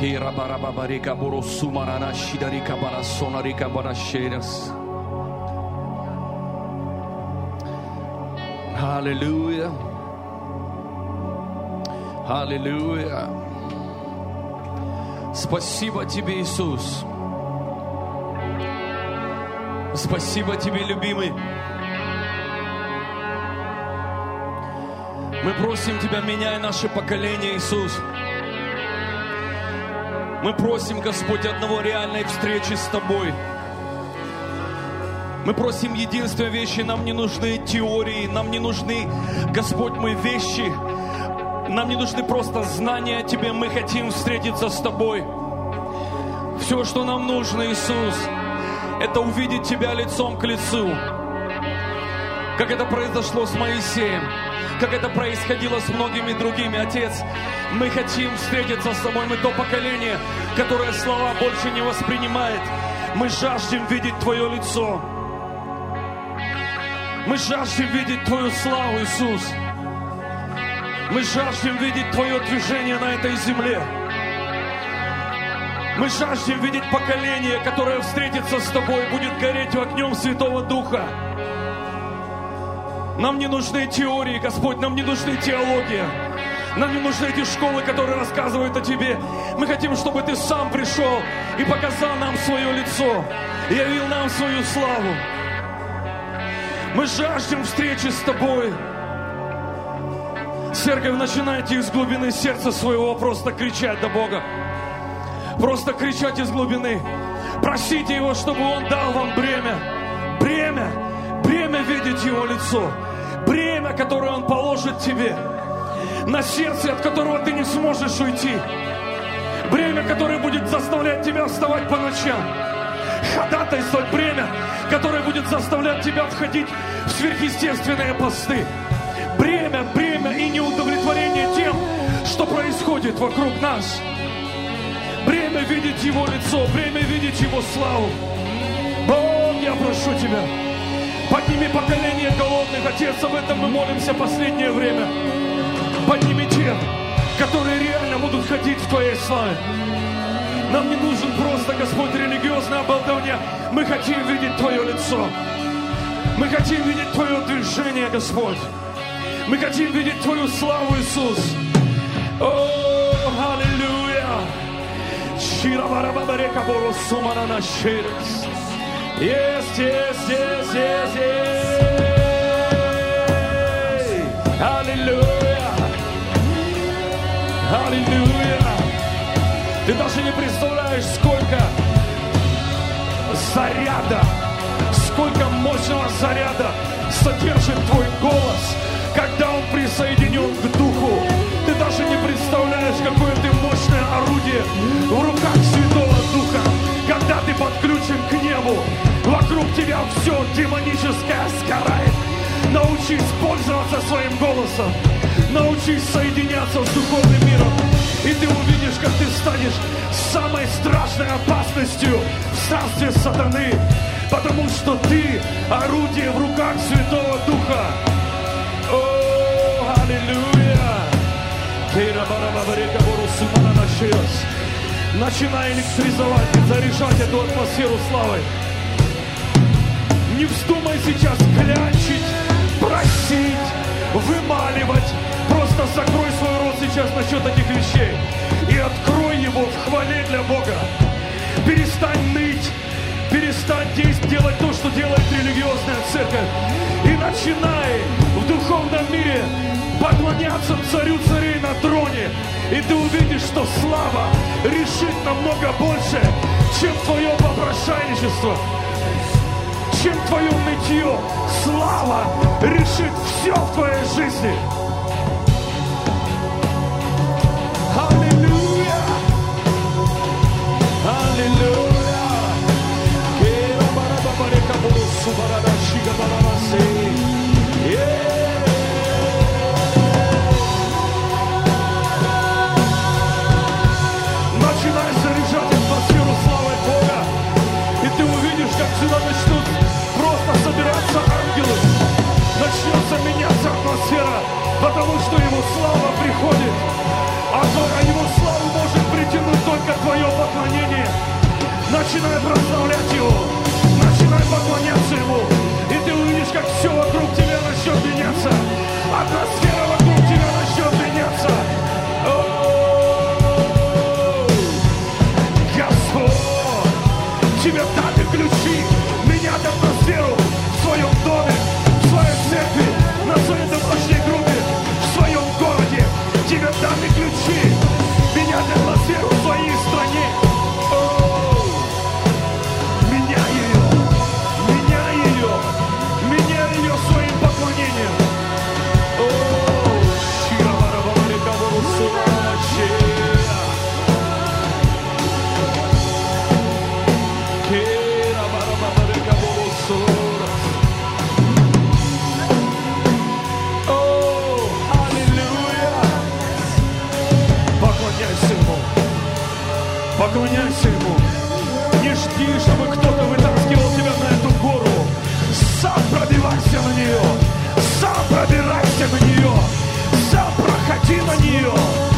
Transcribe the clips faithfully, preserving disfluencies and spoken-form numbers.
Аллилуйя. Аллилуйя. Спасибо Тебе, Иисус. Спасибо Тебе, любимый. Мы просим Тебя, меняй наше поколение, Иисус. Мы просим, Господь, одного реальной встречи с Тобой. Мы просим единственной вещи. Нам не нужны теории, нам не нужны, Господь мой, вещи. Нам не нужны просто знания о Тебе. Мы хотим встретиться с Тобой. Все, что нам нужно, Иисус, это увидеть Тебя лицом к лицу. Как это произошло с Моисеем, как это происходило с многими другими. Отец, мы хотим встретиться с Тобой. Мы то поколение, которое слова больше не воспринимает. Мы жаждем видеть Твое лицо. Мы жаждем видеть Твою славу, Иисус. Мы жаждем видеть Твое движение на этой земле. Мы жаждем видеть поколение, которое встретится с Тобой, будет гореть огнем Святого Духа. Нам не нужны теории, Господь, нам не нужны теология. Нам не нужны эти школы, которые рассказывают о Тебе. Мы хотим, чтобы Ты сам пришел и показал нам свое лицо, явил нам свою славу. Мы жаждем встречи с Тобой. Церковь, начинайте из глубины сердца своего просто кричать до Бога. Просто кричать из глубины. Просите Его, чтобы Он дал вам бремя. Бремя. Бремя видеть Его лицо. Бремя, которое Он положит тебе на сердце, от которого ты не сможешь уйти. Бремя, которое будет заставлять тебя вставать по ночам. Ходатайствовать бремя, которое будет заставлять тебя входить в сверхъестественные посты. Бремя, бремя и неудовлетворение тем, что происходит вокруг нас. Бремя видеть Его лицо, бремя видеть Его славу. Бог, я прошу Тебя, подними поколение голодных. Отец, об этом мы молимся последнее время. Подними тех, которые реально будут ходить в Твоей славе. Нам не нужен просто, Господь, религиозное обалдование. Мы хотим видеть Твое лицо. Мы хотим видеть Твое движение, Господь. Мы хотим видеть Твою славу, Иисус. О, аллилуйя. Есть, есть, есть, есть, есть. Аллилуйя. Аллилуйя. Ты даже не представляешь, сколько заряда, сколько мощного заряда содержит твой голос, когда он присоединен к Духу. Ты даже не представляешь, какое ты мощное орудие в руках Святого Духа, когда ты подключен к небу. Вокруг тебя все демоническое сгорает. Научись пользоваться своим голосом. Научись соединяться с духовным миром. И ты увидишь, как ты станешь самой страшной опасностью в царстве сатаны. Потому что ты орудие в руках Святого Духа. О, аллилуйя! Начинай электризовать и заряжать эту атмосферу славой. Не вздумай сейчас клянчить, просить, вымаливать. Просто закрой свой рот сейчас насчет этих вещей и открой его в хвале для Бога. Перестань ныть, перестань делать то, что делает религиозная церковь. И начинай в духовном мире поклоняться царю царей на троне. И ты увидишь, что слава решит намного больше, чем твое попрошайничество, чем твое нытье. Слава решит все в твоей жизни. Аллилуйя! Аллилуйя! Начинай заряжать атмосферу славой Бога, и ты увидишь, как сюда начнут просто собираться ангелы. Начнется меняться атмосфера, потому что Его слава приходит. А Его славу может притянуть только поклоняйся Ему. Не жди, чтобы кто-то вытаскивал тебя на эту гору. Сам пробивайся на нее. Сам пробирайся на нее. Сам проходи на нее.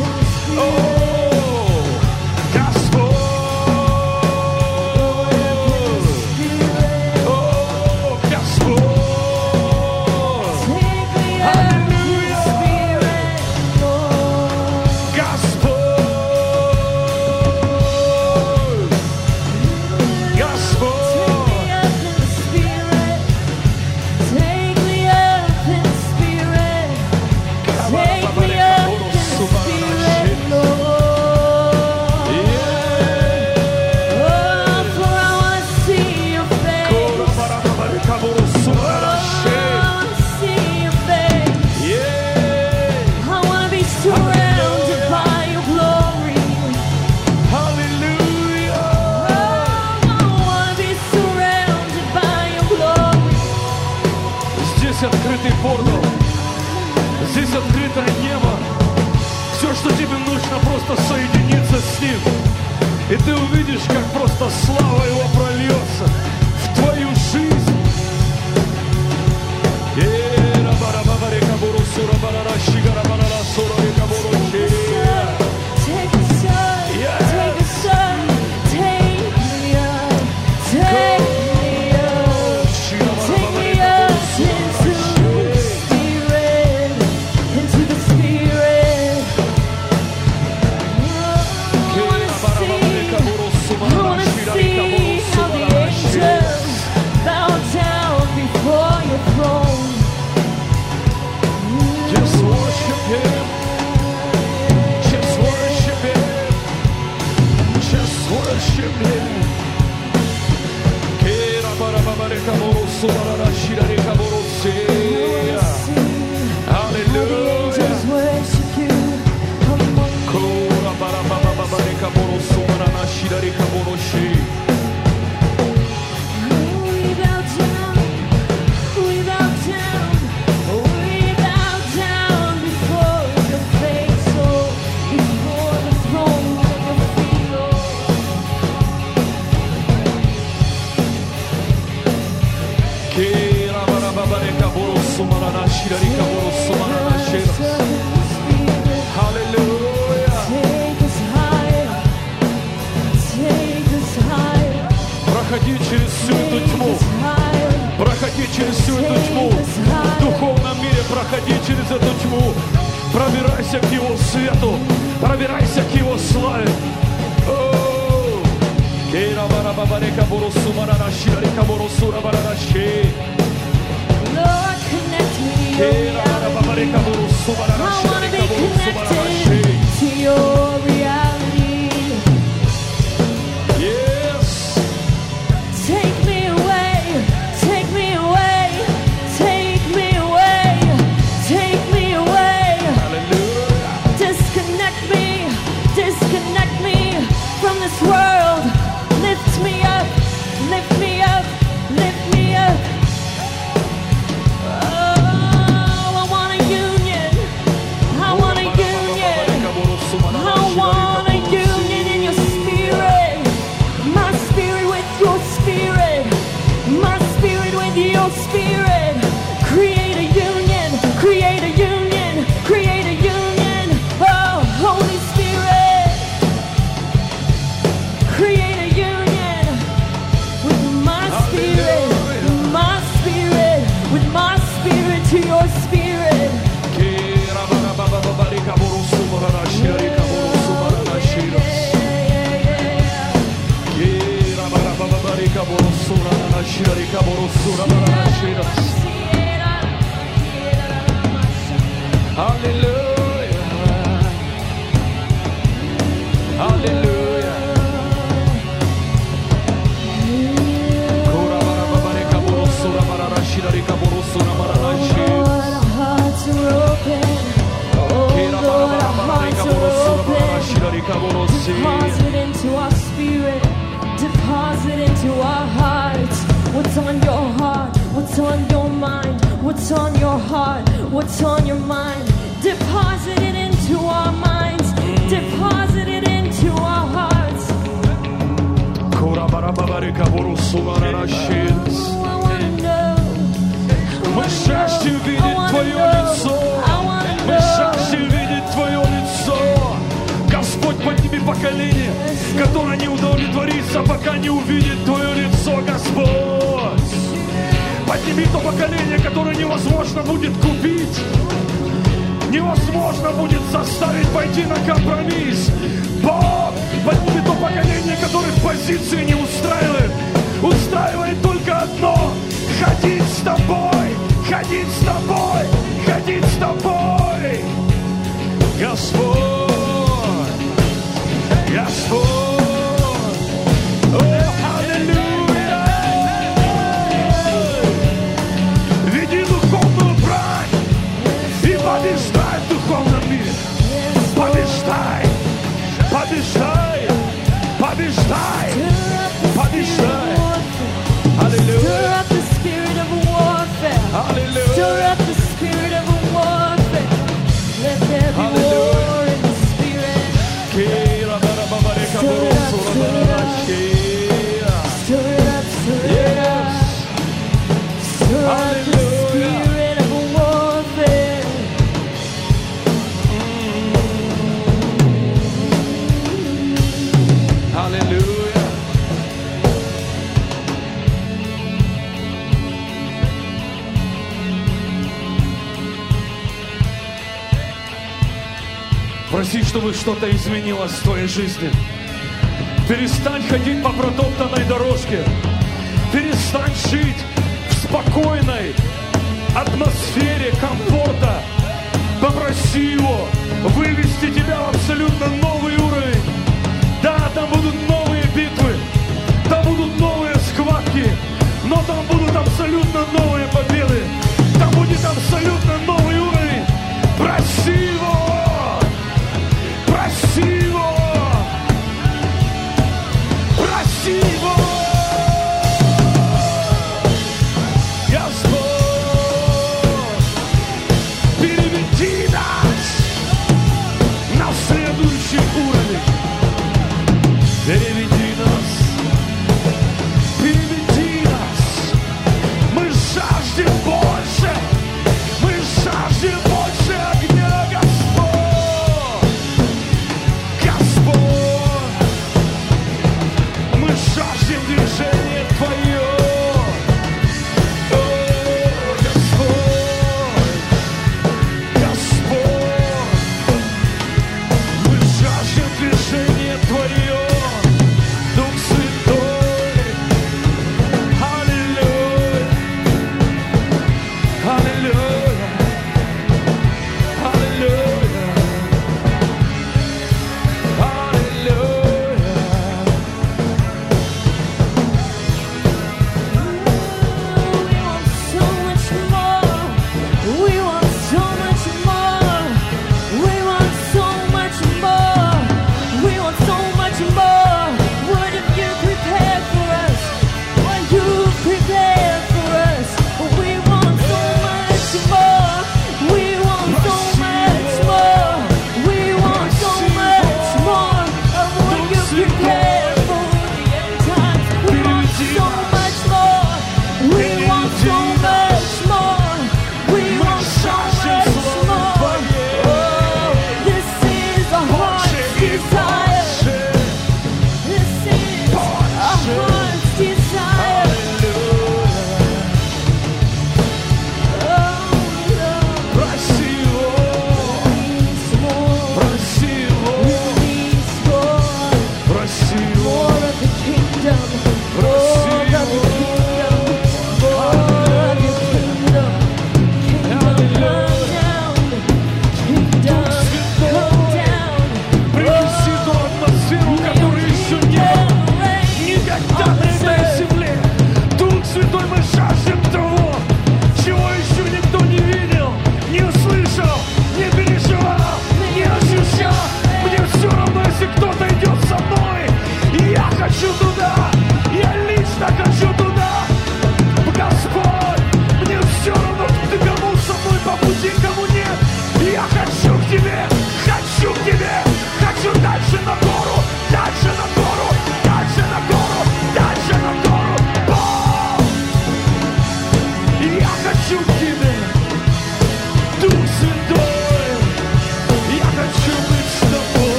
О, Господь! О, Господь! Аллилуйя! Господь! Открытый портал, здесь открытое небо. Все, что тебе нужно, просто соединиться с Ним. И ты увидишь, как просто слава Его прольется в твою жизнь. Проходи через всю эту тьму. Проходи через всю эту тьму. В духовном мире проходи через эту тьму. Пробирайся к Его свету. Пробирайся к Его славе. Lord, connect me, oh reality. I want to be connected to your reality. Yes. Take me away, take me away, take me away, take me away. Hallelujah. Disconnect me, disconnect me from this world. Lift me up, lift me up, lift me up. Oh, I want a union. I want a union. I want a union in your spirit. My spirit with your spirit. My spirit with your spirit. Create a union. Create a union. Create a union. Oh, Holy Spirit. Create a union with my spirit. My spirit. With my spirit to your spirit. Hallelujah. Hallelujah. Lord, our hearts are open. Oh, Lord, our hearts are open. Deposit into our spirit. Deposit into our hearts. What's on your heart? What's on your mind? What's on your heart? What's on your mind? Deposit it into our minds. Deposit it into our hearts. Мы жаждем видеть Твое лицо. Мы жаждем видеть Твое лицо. Господь, подними поколение, которое не удовлетворится, пока не увидит Твое лицо, Господь. Подними то поколение, которое невозможно будет купить, невозможно будет заставить пойти на компромисс. Бог, подними то поколение, которых позиции не устраивает. Устраивает только одно — ходить с Тобой, ходить с Тобой, ходить с Тобой. Господь, Господь, о, аллилуйя. Веди духовную брань и побеждай в духовном мире. Побеждай, побеждай, побеждай, побеждай. Аллилуйя. Stir up the spirit of warfare. Hallelujah. Stir up the spirit of warfare. Let there be war in the spirit. Stir it up, stir it up. Stir it up, stir it up. Stir up the spirit of warfare. Hallelujah. Проси, чтобы что-то изменилось в твоей жизни. Перестань ходить по протоптанной дорожке. Перестань жить в спокойной атмосфере комфорта. Попроси Его вывести тебя в абсолютно новый уровень. Да, там будут новые битвы, там будут новые схватки, но там будут абсолютно новые победы. Там будет абсолютно новый уровень. Проси Его! Проси Его! Проси Его! Господь, переведи нас на следующий уровень.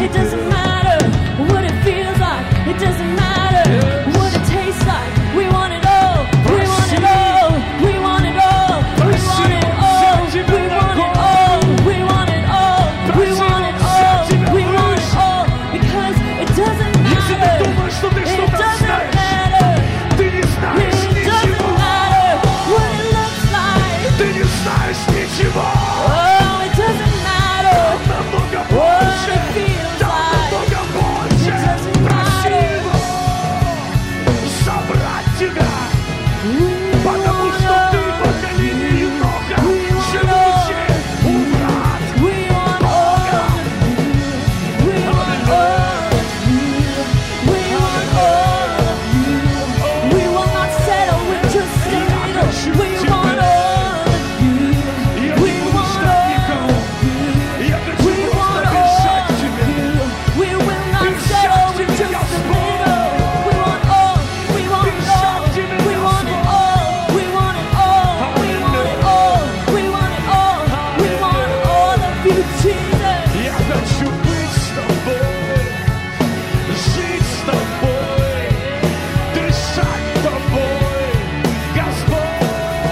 It doesn't matter what it feels like. It doesn't matter what it tastes like. We want it all. We want it all. We want it all. We want it all. We want it all. We want it all. We want it all. We want it all. Because it doesn't Если ты matter. думаешь, что ты It что-то doesn't знаешь, matter. ты не знаешь It doesn't ничего. matter what it looks like. Ты не знаешь ничего. Oh, it doesn't matter Намного what больше. it feels Там like. намного больше. It doesn't Проси matter. его собрать тебя. Потому что ты поколение еноха, живущее у врат We want all Бога. of you. We want all of you. We want all of you. We will not settle with just a little. We want all of you. Я We не буду want ждать all никого. of you. Я хочу We просто want бежать all к тебе. of you. We will not settle with just a little. We want all. We want it all. We want it all. We want it all. We want it all. We want it all. We want all of you, Jesus. Я хочу быть с тобой, жить с тобой, дышать тобой, Господь.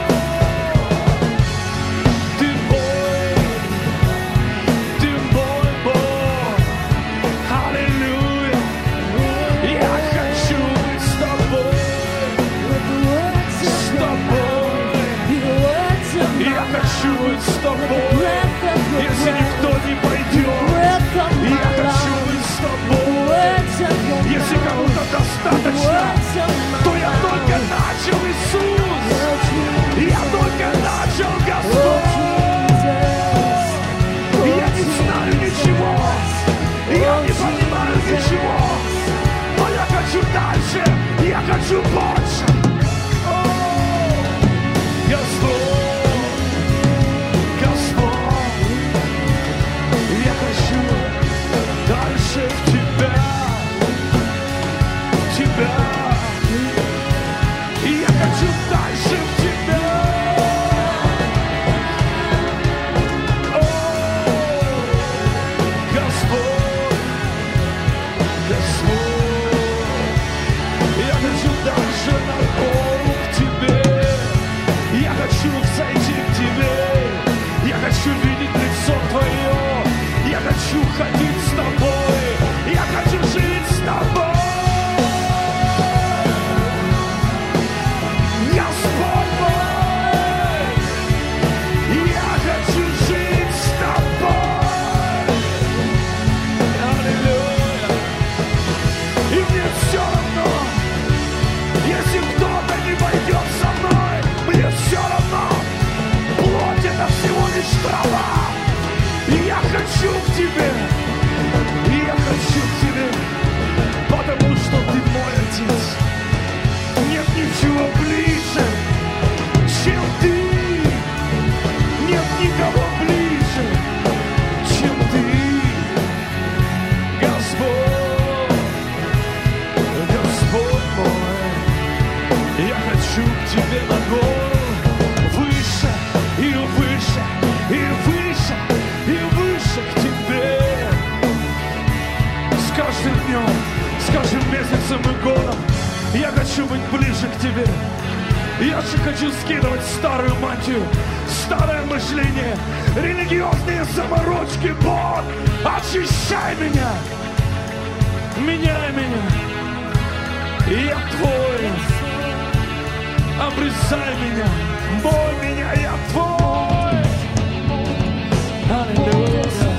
Ты мой, ты мой Бог. Аллилуйя. Я хочу быть с тобой, с тобой. Я хочу быть с тобой. Если никто не пойдет, я хочу быть с тобой. Если кому-то достаточно, то я только начал, Иисус. Я только начал, Господь. Я не знаю ничего. Я не понимаю ничего. Но я хочу дальше. Я хочу больше. О, Господь, Господь, я хочу дальше в Тебя, в Тебя. И я хочу дальше в Тебя. О, Господь, Господь, я хочу дальше на гору к Тебе. Я хочу зайти к Тебе. Я хочу видеть лицо Твое. Я хочу ходить с Тобой. Я хочу жить с Тобой. Господь мой, я хочу жить с Тобой. Аллилуйя. И мне все равно, если кто-то не пойдет со мной, мне все равно. Плоть это всего лишь трава. И я хочу к Тебе. И я хочу к Тебе. Потому что Ты мой Отец. Нет ничего ближе, чем Ты. Нет никого ближе, чем Ты. Господь, Господь мой, я хочу к Тебе на гору, выше и выше, и выше, и выше к Тебе. С каждым днем, с каждым месяцем и годом я хочу быть ближе к Тебе. Я же хочу скидывать старую мантию, старое мышление, религиозные заморочки. Бог, очищай меня, меняй меня. И я Твой, обрезай меня, мой меня, я Твой. Аллилуйя.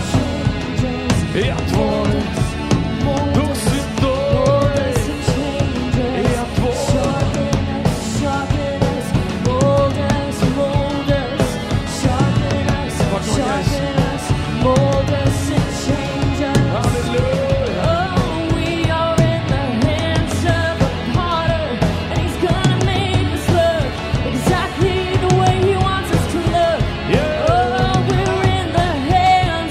Я Твой, Дух Святой, я Твой. Exactly the way He wants us to look. Yeah. Oh, we're in the hands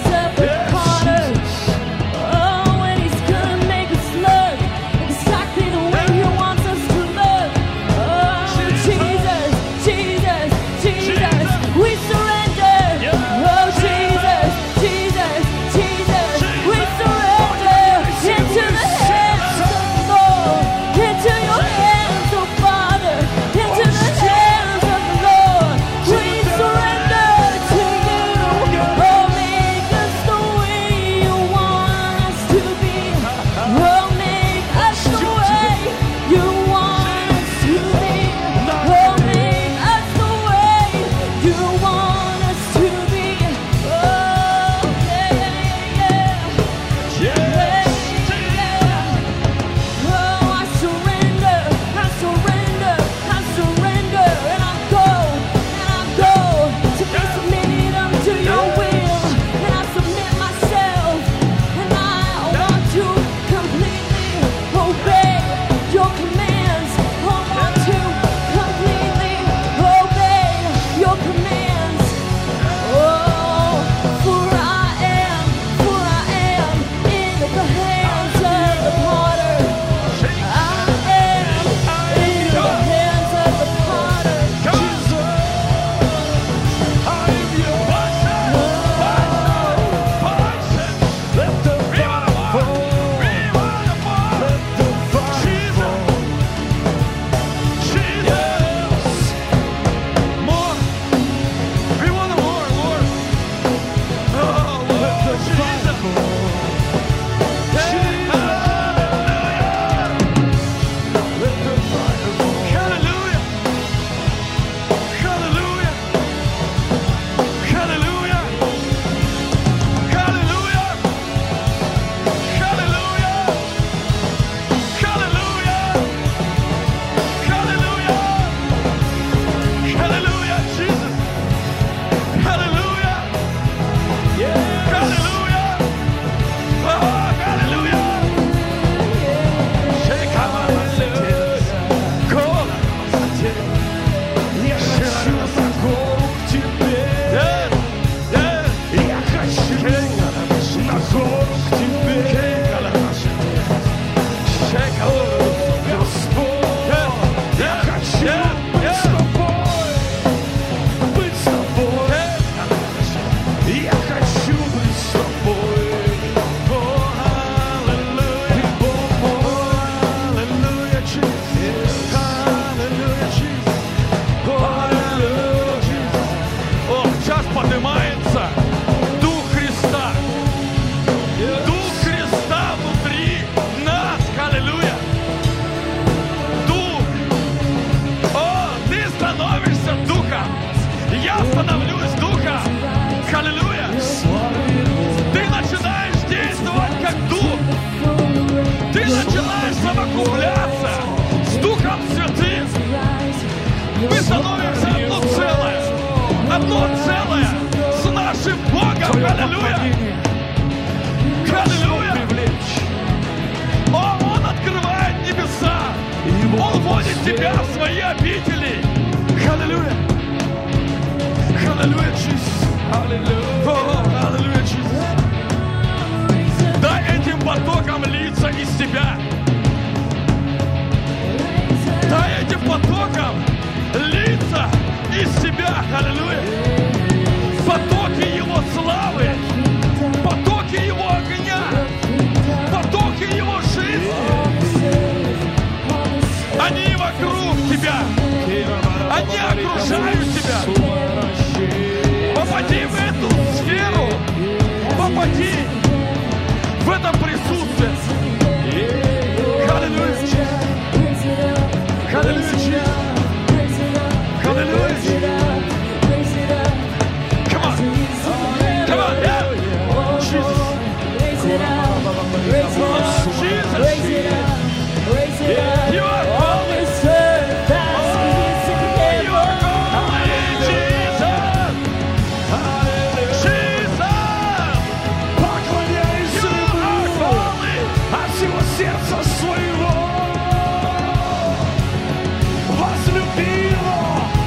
Тебя в свои обители. Аллилуйя. Аллилуйя, Иисус. Аллилуйя, Иисус. Дай этим потокам литься из Тебя. Дай этим потокам литься из Тебя. Аллилуйя. Потоки Его славы, потоки Его огня, потоки Его жизни. Они вокруг Тебя. Они окружают Тебя. Попади в эту сферу. Попади в это присутствие. Аллилуйя. Аллилуйя. Аллилуйя. Come on. Come on. Yeah. Jesus. Jesus. You are holy. Сердца своего возлюби Его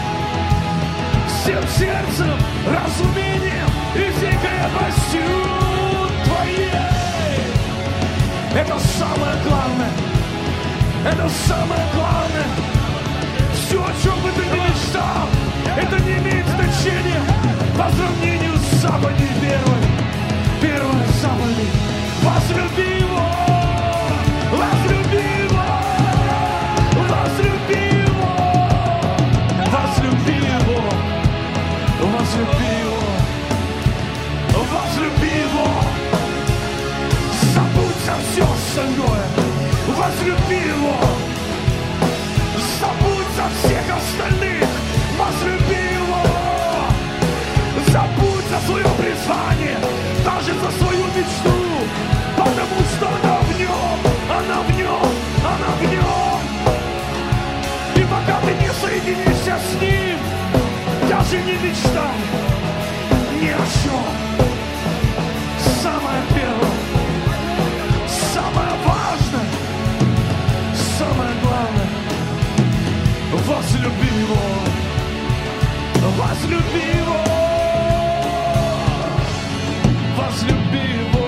всем сердцем, разумением и всей крепостью Твоей. Это самое главное. Это самое главное. Все, о чем бы ты ни мечтал, это не имеет значения по сравнению с заповедью первой. Первая заповедь. Возлюби Его. Возлюби Его! Возлюби Его! Возлюби Его! Возлюби Его! Возлюби Его! Забудь за все остальное! Возлюби Его! Забудь за всех остальных! Возлюби Его! Забудь за свое призвание! Даже за свою мечту! Потому что она в Нем! Она в Нем! Она в Нем! И пока ты не соединишься с Ним, даже не мечтай ни о чем. Самое первое, самое важное, самое главное — возлюби Его! Возлюби Его! Возлюби Его!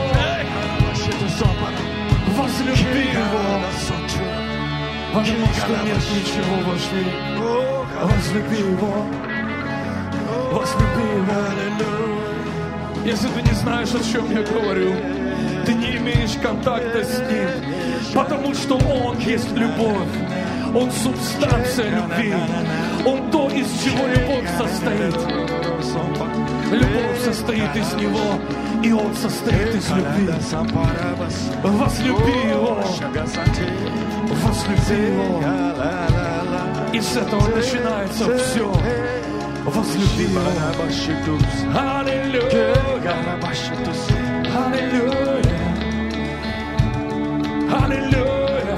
Возлюби Его, потому что нет ничего важнее. Возлюби Его, возлюби Его. Если ты не знаешь, о чем я говорю, ты не имеешь контакта с Ним, потому что Он есть любовь. Он субстанция любви. Он то, из чего любовь состоит. Любовь состоит из Него, и Он состоит из любви. Возлюби Его. Возлюби Его. И с этого начинается все. Возлюби Его. Аллилуйя. Аллилуйя. Аллилуйя.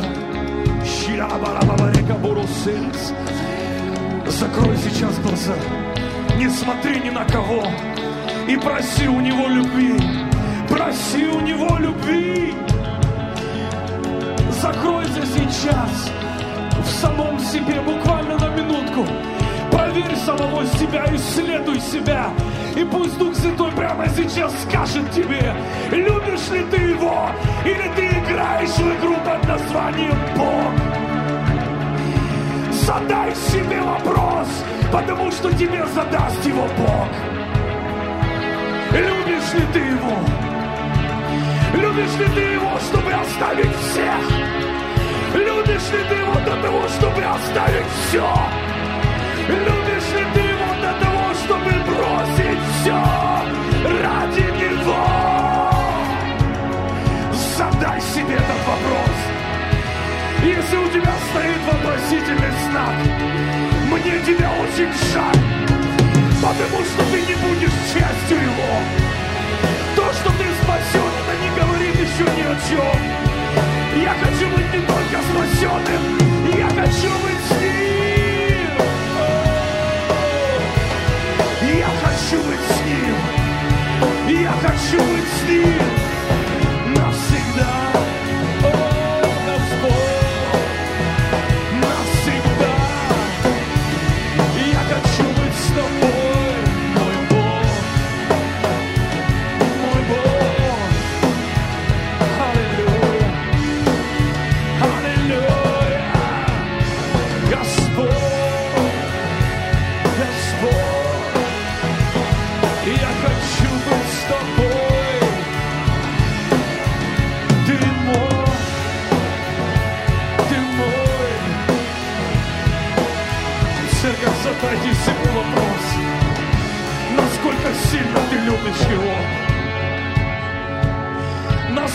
Закрой сейчас глаза. Не смотри ни на кого. И проси у Него любви. Проси у Него любви. Закройся сейчас в самом себе, буквально на минутку. Проверь самого себя, исследуй себя. И пусть Дух Святой прямо сейчас скажет тебе, любишь ли ты Его, или ты играешь в игру под названием Бог. Задай себе вопрос, потому что тебе задаст его Бог. Любишь ли ты Его? Любишь ли ты Его, чтобы оставить всех? Любишь ли ты Его до того, чтобы оставить все? Любишь ли ты Его до того, чтобы бросить все ради Него? Задай себе этот вопрос. Если у тебя стоит вопросительный знак, мне тебя очень жаль, потому что ты не будешь частью Его. То, что ты спасен, это не говорит еще ни о чем. Я хочу быть не только спасенным, я хочу быть с Ним. Я хочу быть с Ним. Я хочу быть с Ним навсегда. О, Господь, навсегда.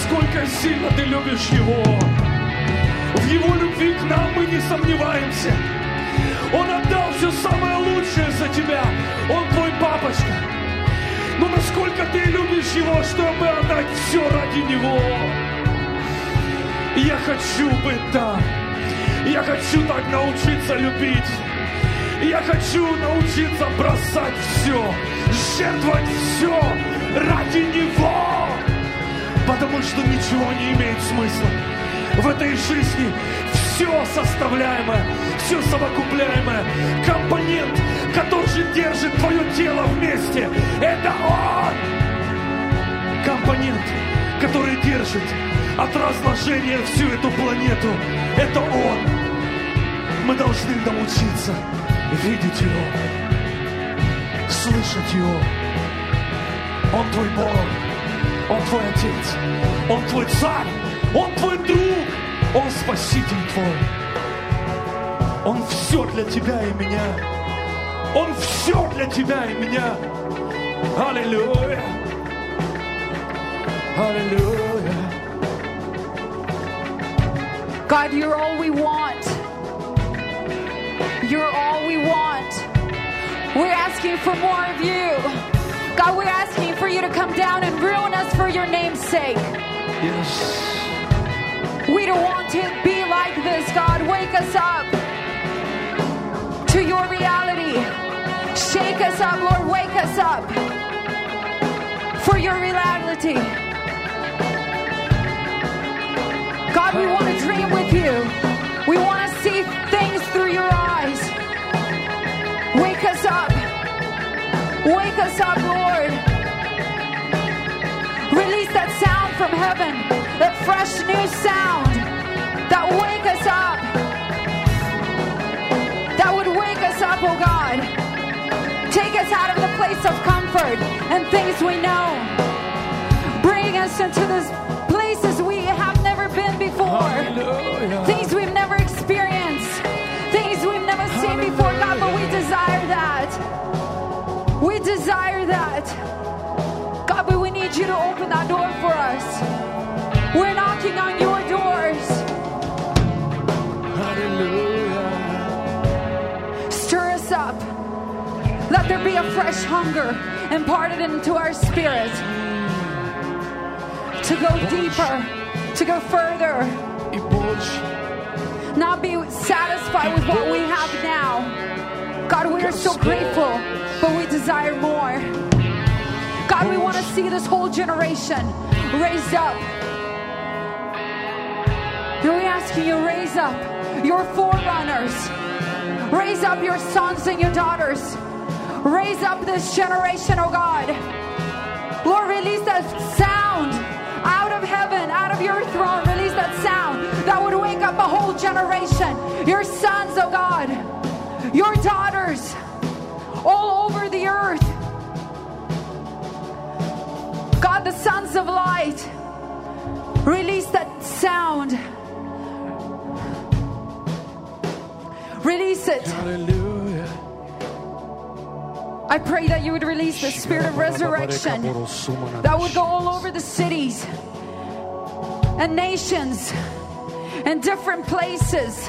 насколько сильно ты любишь Его. В Его любви к нам мы не сомневаемся. Он отдал все самое лучшее за тебя. Он твой папочка. Но насколько ты любишь Его, чтобы отдать все ради Него. И я хочу быть там. Я хочу так научиться любить. И я хочу научиться бросать все, жертвовать все ради Него. Потому что ничего не имеет смысла в этой жизни. Все составляемое, все совокупляемое, компонент, который держит твое тело вместе, это Он. Компонент, который держит от разложения всю эту планету, это Он. Мы должны научиться видеть Его, слышать Его. Он твой Бог, Он твой Отец, Он твой Царь, Он твой друг, Он Спаситель твой. Он все для тебя и меня. Он все для тебя и меня. Аллилуйя. Аллилуйя. God, you're all we want. You're all we want. We're asking for more of you. God, we're asking for you to come down and ruin us for your name's sake. Yes. We don't want to be like this, God. Wake us up to your reality. Shake us up, Lord. Wake us up for your reality. God, we want to dream with you. We want to see things through your eyes. Wake us up. Wake us up, Lord. Release that sound from heaven, that fresh new sound that wake us up. That would wake us up, oh God. Take us out of the place of comfort and things we know. Bring us into these places we have never been before. Hallelujah. Things we've never experienced. Things we've never seen before, God, but we desire that. We desire that. God, but we need you to open that door for us. We're knocking on your doors. Hallelujah. Stir us up. Let there be a fresh hunger imparted into our spirit to go deeper, to go further, И больше. not be satisfied with what we have now. God, we are so grateful, but we desire more. God, we want to see this whole generation raised up. And we ask you, raise up your forerunners. Raise up your sons and your daughters. Raise up this generation, oh God. Lord, release that sound out of heaven, out of your throne. Release that sound that would wake up a whole generation. Your sons, oh God. Your daughters all over the earth. God, the sons of light, release that sound. Release it. Hallelujah. I pray that you would release the spirit of resurrection that would go all over the cities and nations and different places.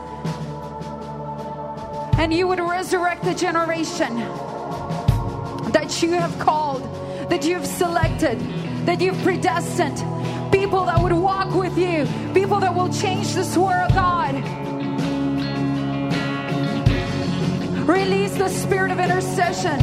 And you would resurrect the generation that you have called, that you have selected, that you've predestined. People that would walk with you, people that will change this world, God. Release the spirit of intercession,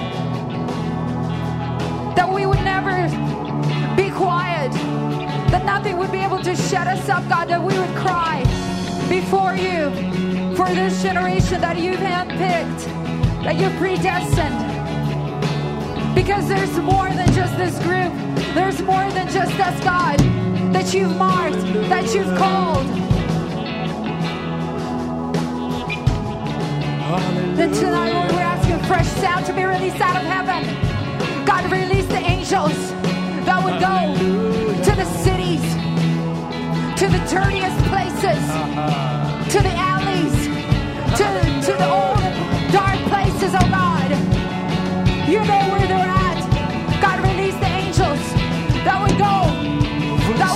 that we would never be quiet, that nothing would be able to shut us up, God, that we would cry before you for this generation that you've handpicked, that you've predestined. Because there's more than just this group. There's more than just us, God, that you've marked, that you've called. Then tonight, Lord, we're asking fresh sound to be released out of heaven. God, release the angels that would go to the cities, to the dirtiest places, to the alleys, to, to the old dark places, oh God. You know where they're at. God, release the angels that would go, that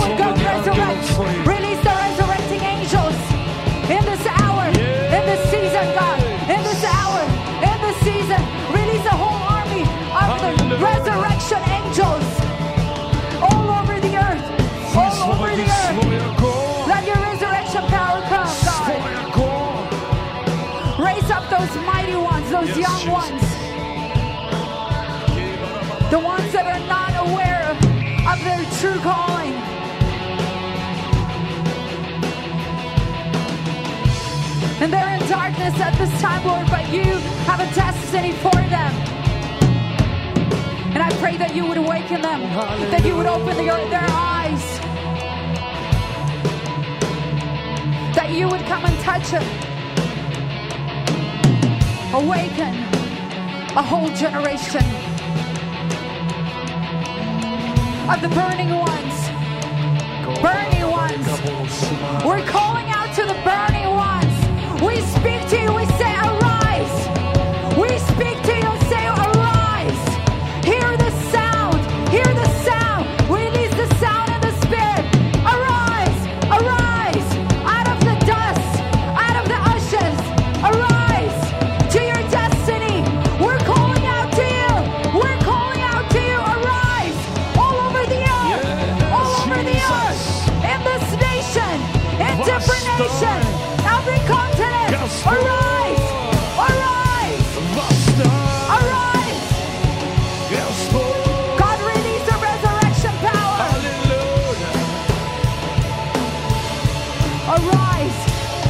Своих. Release the resurrecting angels in this hour, in this season, God, in this hour, in this season. Release a whole army of the resurrection angels all over the earth, all over the earth. Let your resurrection power come, God. Raise up those mighty ones, those Yes, young Jesus. ones, the ones that are not aware of, of their true calling. And they're in darkness at this time, Lord, but you have a destiny for them. And I pray that you would awaken them, that you would open their, their eyes, that you would come and touch them. Awaken a whole generation of the burning ones. Burning ones. We're calling out to the burning ones. We speak to you, we say, arise. We speak to you and say, arise. Hear the sound, hear the sound. Release the sound of the Spirit. Arise, arise. Out of the dust, out of the ashes. Arise to your destiny. We're calling out to you. We're calling out to you. Arise all over the earth, all over the earth. In this nation, in different nations, every continent. Arise! Arise! Arise! God, release the resurrection power. Arise!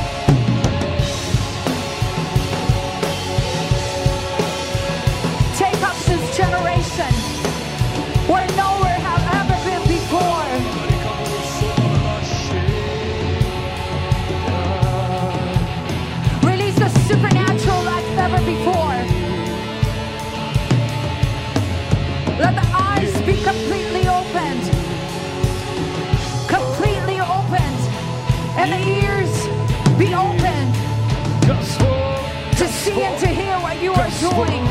Take up this generation where nowhere have ever been before. Supernatural like never before. Let the eyes be completely opened. Completely opened. And the ears be opened. To see and to hear what you are doing.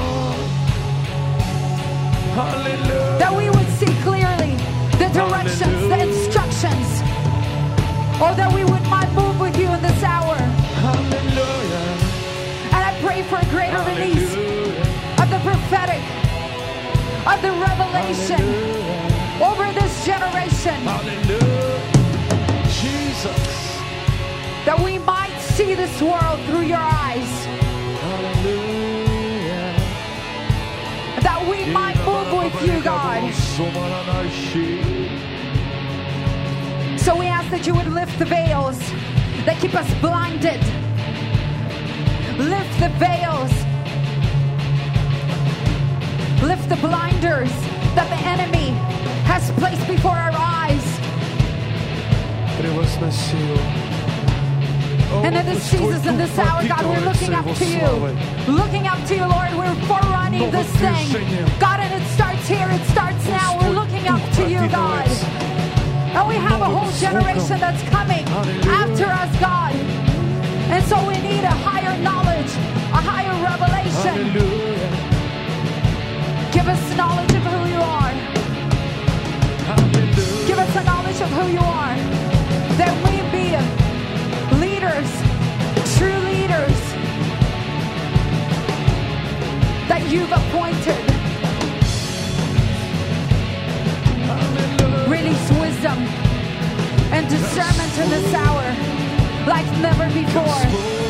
That we would see clearly the directions, the instructions. Or that we would might move with you in this hour. Hallelujah. Pray for a greater release of the prophetic, of the revelation over this generation. Hallelujah. Jesus. That we might see this world through your eyes. Hallelujah. That we might move with you, God. So we ask that you would lift the veils that keep us blinded. Lift the veils. Lift the blinders that the enemy has placed before our eyes. And in this season, in this hour, God, we're looking up to you. Looking up to you, Lord. We're forerunning this thing. God, and it starts here. It starts now. We're looking up to you, God. And we have a whole generation that's coming after us, God. And so we need a higher knowledge, a higher revelation. Hallelujah. Give us knowledge of who you are. Hallelujah. Give us a knowledge of who you are. That we be leaders, true leaders that you've appointed. Hallelujah. Release wisdom and discernment in this hour like never before.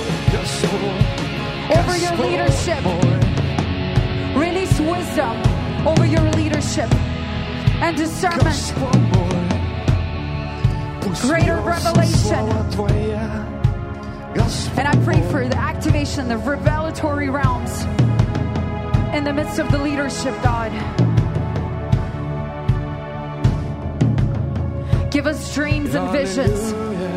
Over your leadership. Release wisdom over your leadership and discernment. Greater revelation. And I pray for the activation of revelatory realms in the midst of the leadership, God. Give us dreams and visions.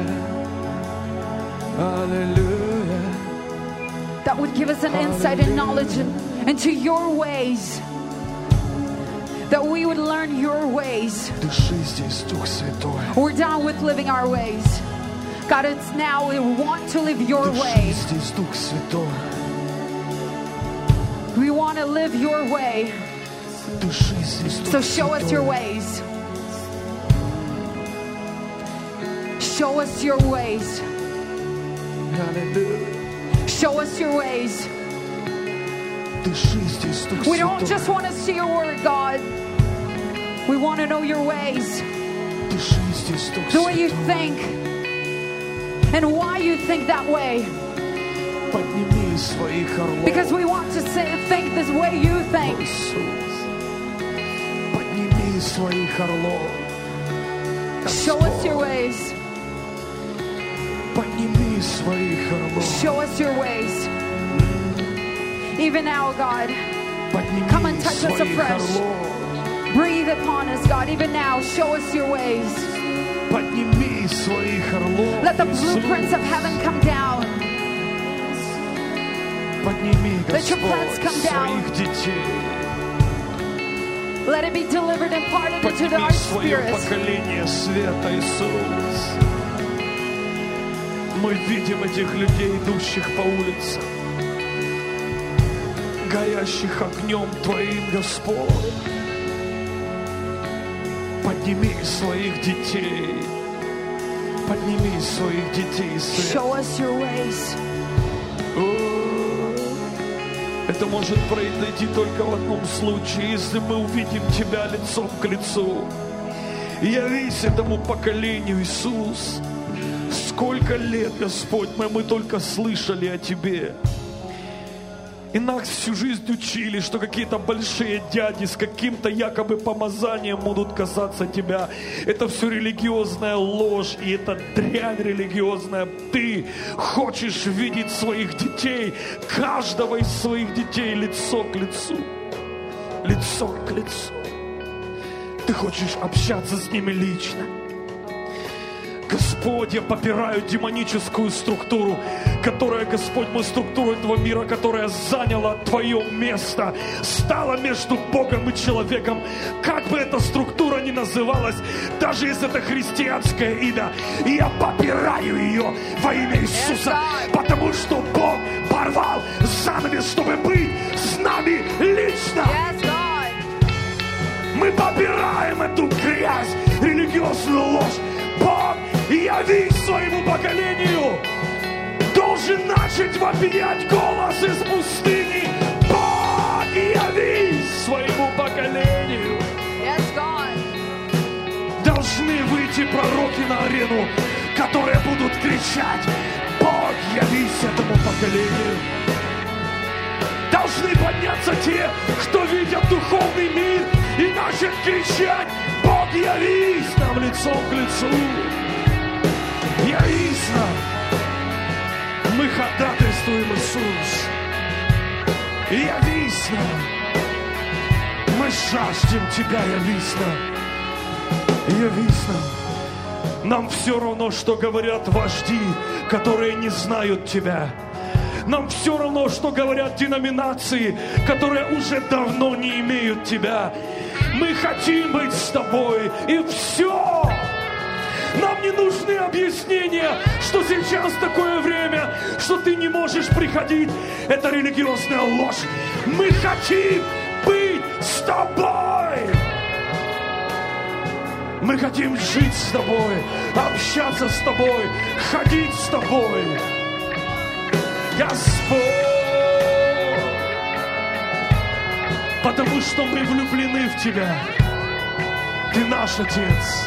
Hallelujah. That would give us an insight and knowledge into your ways. That we would learn your ways. We're done with living our ways. God, it's now we want to live your way. We want to live your way. So show us your ways. Show us your ways. Show us your ways. We don't just want to see your word, God. We want to know your ways. The way you think and why you think that way. Because we want to say, think this way you think. Show us your ways. Show us your ways. Even now, God, come and touch us afresh. Breathe upon us, God. Even now, show us your ways. Let the blueprints of heaven come down. Let your plans come down. Let it be delivered and imparted into our spirits. Мы видим этих людей, идущих по улицам, горящих огнем Твоим, Господь. Подними своих детей. Подними своих детей, Сын. Show us your ways. Это может произойти только в одном случае, если мы увидим Тебя лицом к лицу. Явись этому поколению, Иисус. Сколько лет, Господь, мы, мы только слышали о Тебе. И нас всю жизнь учили, что какие-то большие дяди с каким-то якобы помазанием будут касаться Тебя. Это все религиозная ложь, и это дрянь религиозная. Ты хочешь видеть своих детей, каждого из своих детей лицо к лицу. Лицо к лицу. Ты хочешь общаться с ними лично. Господь, я попираю демоническую структуру, которая, Господь мой, структуру этого мира, которая заняла Твое место, стала между Богом и человеком. Как бы эта структура ни называлась, даже если это христианское имя, я попираю ее во имя Иисуса, потому что Бог порвал занавес, чтобы быть с нами лично. Мы попираем эту грязь, религиозную ложь. Бог, явись своему поколению, должен начать вопиять голос из пустыни. Бог, явись своему поколению. Yes, God. Должны выйти пророки на арену, которые будут кричать: Бог, явись этому поколению. Должны подняться те, кто видят духовный мир, и начать кричать: Бог, явись нам лицом к лицу. Явись нам. Мы ходатайствуем, Иисус. Явись нам. Мы жаждем Тебя, явись нам. Явись нам. Нам все равно, что говорят вожди, которые не знают Тебя. Нам все равно, что говорят деноминации, которые уже давно не имеют Тебя. Мы хотим быть с Тобой, и все. Нам не нужны объяснения, что сейчас такое время, что Ты не можешь приходить. Это религиозная ложь. Мы хотим быть с Тобой. Мы хотим жить с Тобой, общаться с Тобой, ходить с Тобой. Господь, потому что мы влюблены в Тебя. Ты наш Отец.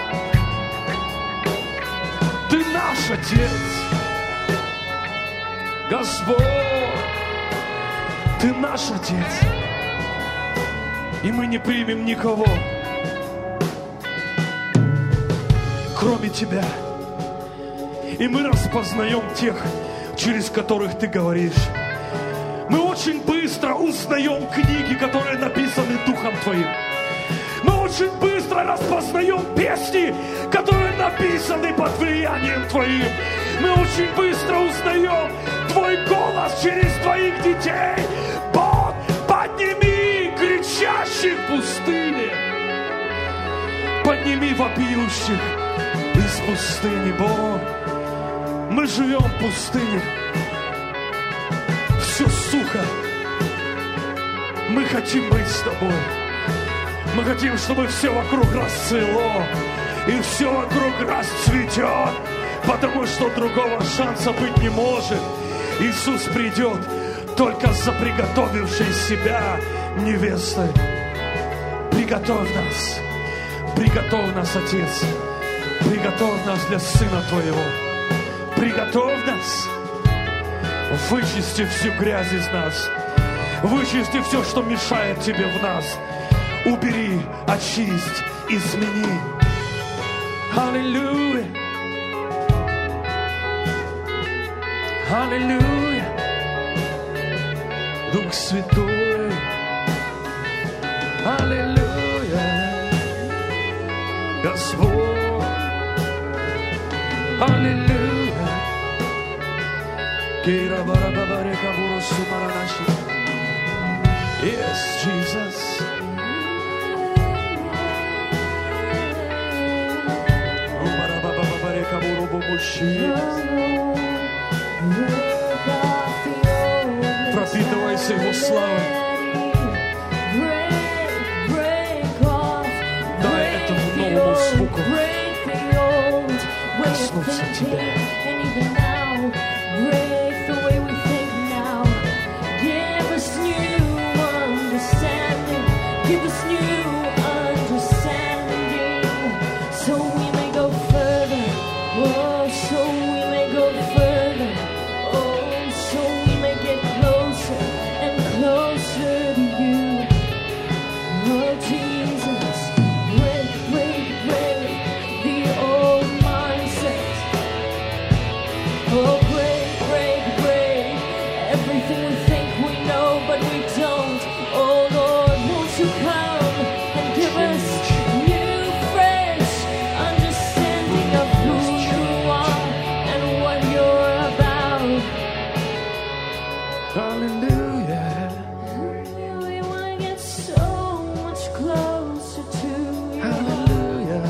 Ты наш Отец. Господь, Ты наш Отец. И мы не примем никого, кроме Тебя. И мы распознаем тех, через которых Ты говоришь. Мы очень быстро узнаем книги, которые написаны Духом Твоим. Мы очень быстро распознаем песни, которые написаны под влиянием Твоим. Мы очень быстро узнаем Твой голос через Твоих детей. Бог, подними кричащих в пустыне. Подними вопиющих из пустыни, Бог. Мы живем в пустыне. Все сухо. Мы хотим быть с Тобой. Мы хотим, чтобы все вокруг расцвело. и все вокруг расцветет, потому что другого шанса быть не может. Иисус придет только за приготовившей себя невестой. Приготовь нас, приготовь нас, Отец, приготовь нас для Сына Твоего, приготовь нас, вычисти всю грязь из нас, вычисти все, что мешает Тебе в нас, убери, очисть, измени. Аллилуйя, аллилуйя, Дух Святой, аллилуйя, Господь, аллилуйя, Кира барабабаре кабуру сумаранаши. Yes, Jesus. Убарабабабаре кабуру бубуши. Пропитывайся Его славой. Дай этому новому звуку коснуться Тебя. Give us new understanding, so we may go further. Oh, so we may go further. Oh, so we may get closer and closer to you. Oh, Jesus, break, break, break the old mindset. Oh, break, break, break everything we think we know, but we don't. Oh, Lord, won't you come and give us new, fresh understanding of who you are and what you're about. Hallelujah. We want to get so much closer to you. Hallelujah.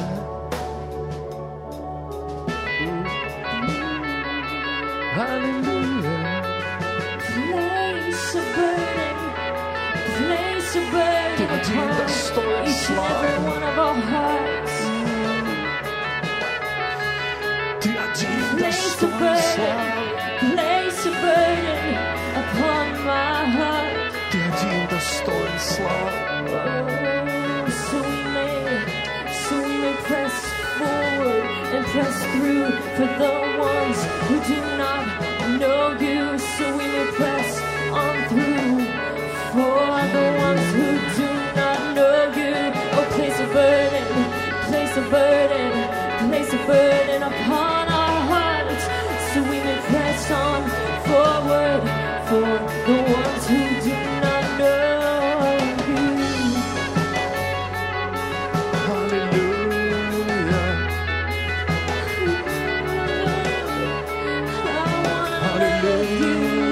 Hallelujah. Place a burden, place a burden Ты один достоин upon each and славы. every one of our hearts. Ты один Place a достоин burden, славы. place a burden upon my heart. Ты один достоин славы. Oh, so we may, so we may press forward and press through for the ones who do not know you. So we may press on through for the ones who do not know you. Oh, place a burden, place a burden, place a burden upon our hearts, so we may press on forward for the ones who do not know you. Hallelujah. I wanna love you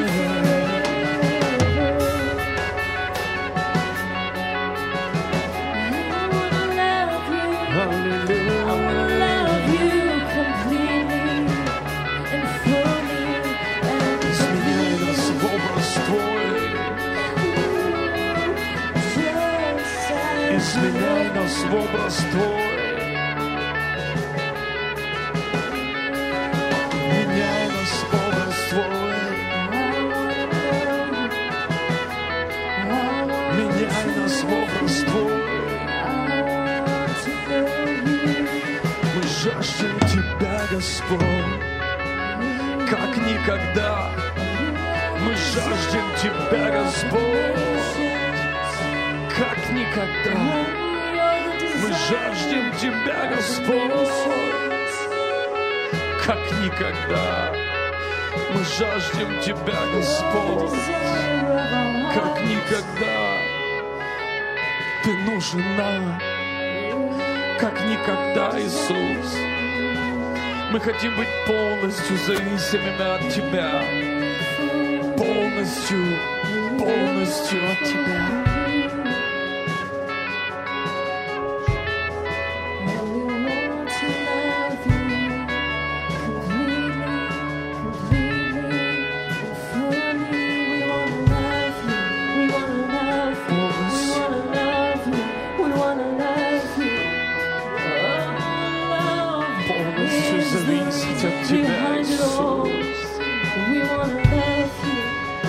forever. I wanna love you. I wanna love you completely and fully and Изменяй нас в образ Твой. just as Изменяй нас в образ Твой. Меняй нас в образ Твой. Меняй нас в образ Твой. Мы жаждем Тебя, Господь, как никогда. Мы жаждем Тебя, Господь, как никогда. Мы жаждем Тебя, Господь, как никогда. Мы жаждем Тебя, Господь, как никогда. Ты нужен нам, как никогда, Иисус. Мы хотим быть полностью зависимыми от Тебя, полностью, полностью от Тебя. We wanna love you. зависеть от Тебя, Иисус. We want to love you.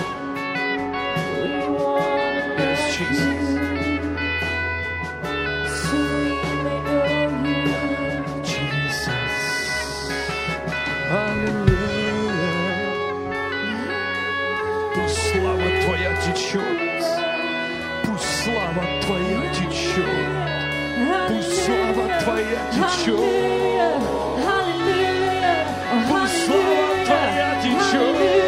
We want to Yes, love Jesus. you. So we may know you. Jesus. Аллилуйя. Пусть слава Твоя течет. Пусть слава Твоя течет. Пусть слава Твоя течет. Пусть слава Твоя течет.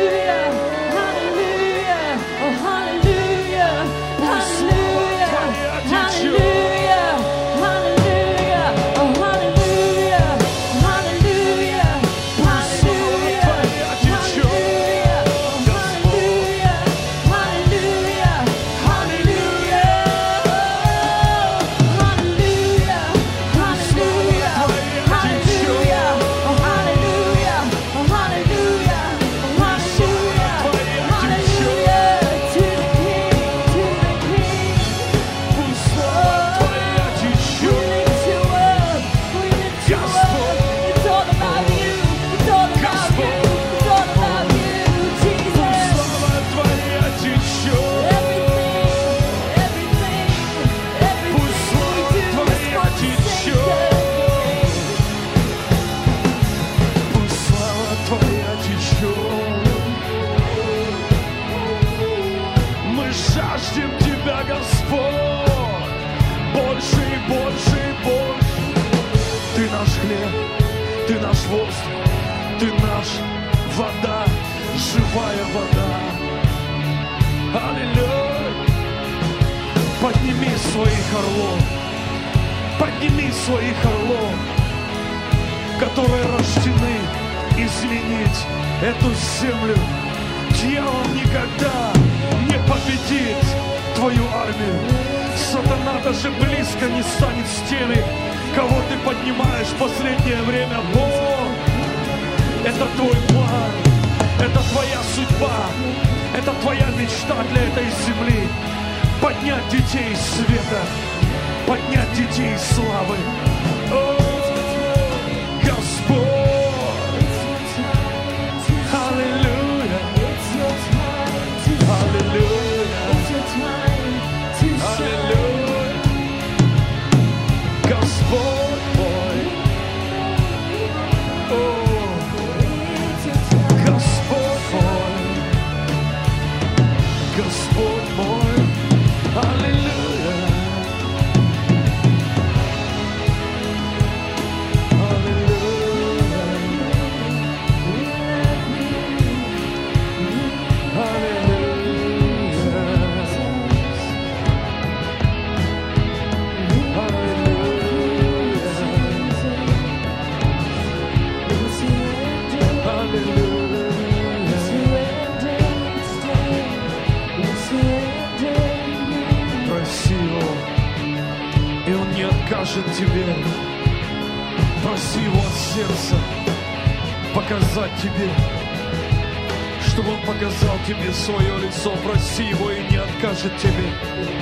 Свое лицо, проси Его и не откажет тебе.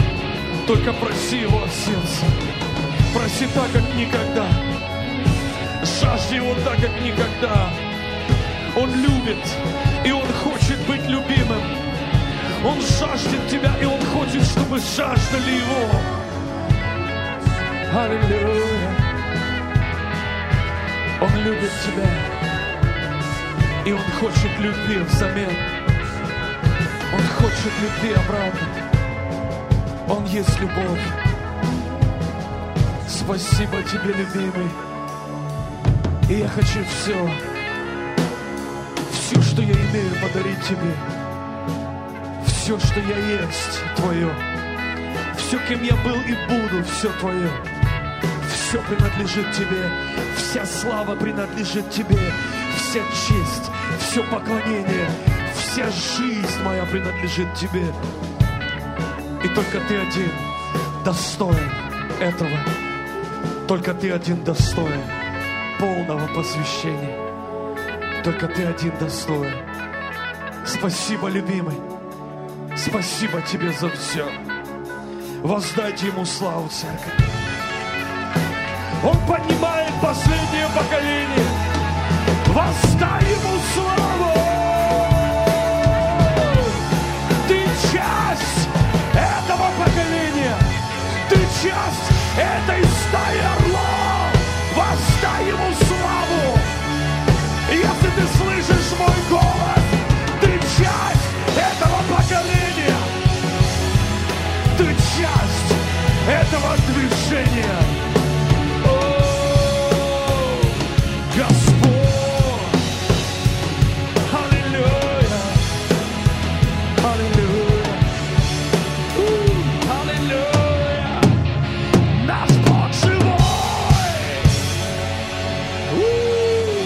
Только проси Его от сердца. Проси так, как никогда. Жажди Его так, как никогда. Он любит, и Он хочет быть любимым. Он жаждет тебя, и Он хочет, чтобы жаждали Его. Аллилуйя. Он любит тебя, и Он хочет любви взамен. Он хочет любви обратно. Он есть любовь. Спасибо тебе, любимый. И я хочу все, все, что я имею, подарить тебе. Все, что я есть, твое. Все, кем я был и буду, все твое. Все принадлежит тебе. Вся слава принадлежит тебе. Вся честь, все поклонение. Вся жизнь моя принадлежит тебе. И только ты один достоин этого. Только ты один достоин полного посвящения. Только ты один достоин. Спасибо, любимый. Спасибо тебе за все. Воздайте Ему славу, церковь. Он поднимает последнее поколение. Воздай ему славу. Ты часть этого поколения. Ты часть этой стаи орлов. Воздай ему славу. Если ты слышишь мой голос, ты часть этого поколения. Ты часть этого движения. О, Господь! Аллилуйя! Аллилуйя! У, Аллилуйя! Наш Бог живой! У.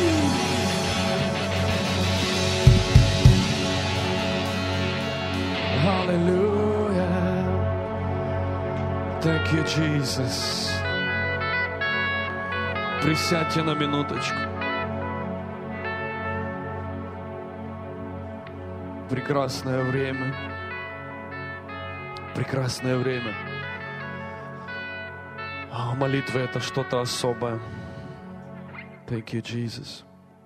Аллилуйя! Thank you, Jesus. Присядьте на минуточку. Прекрасное время. Прекрасное время. А молитва — это что-то особое. Thank you, Jesus.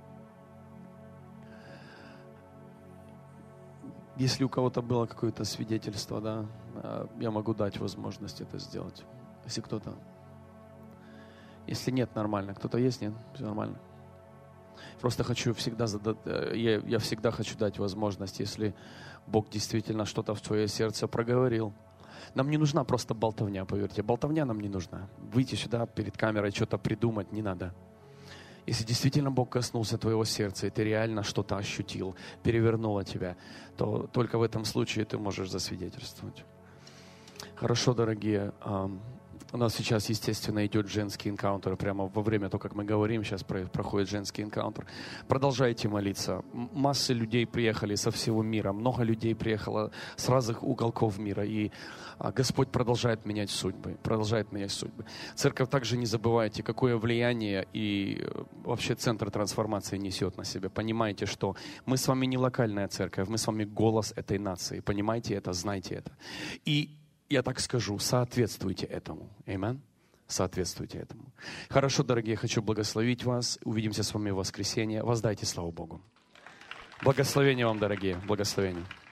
Если у кого-то было какое-то свидетельство, да, я могу дать возможность это сделать. Если кто-то... Если нет, нормально. Кто-то есть, нет? Все нормально. Просто хочу всегда задать... Я, я всегда хочу дать возможность, если Бог действительно что-то в твое сердце проговорил. Нам не нужна просто болтовня, поверьте. Болтовня нам не нужна. Выйти сюда перед камерой, что-то придумать не надо. Если действительно Бог коснулся твоего сердца, и ты реально что-то ощутил, перевернуло тебя, то только в этом случае ты можешь засвидетельствовать. Хорошо, дорогие. У нас сейчас, естественно, идет женский энкаунтер. Прямо во время того, как мы говорим, сейчас проходит женский энкаунтер. Продолжайте молиться. Массы людей приехали со всего мира. Много людей приехало с разных уголков мира. И Господь продолжает менять судьбы. Продолжает менять судьбы. Церковь, также не забывайте, какое влияние и вообще центр трансформации несет на себя. Понимаете, что мы с вами не локальная церковь. Мы с вами голос этой нации. Понимаете это? Знайте это. И я так скажу, соответствуйте этому. Аминь. Соответствуйте этому. Хорошо, дорогие, хочу благословить вас. Увидимся с вами в воскресенье. Воздайте славу Богу. Благословения вам, дорогие. Благословения.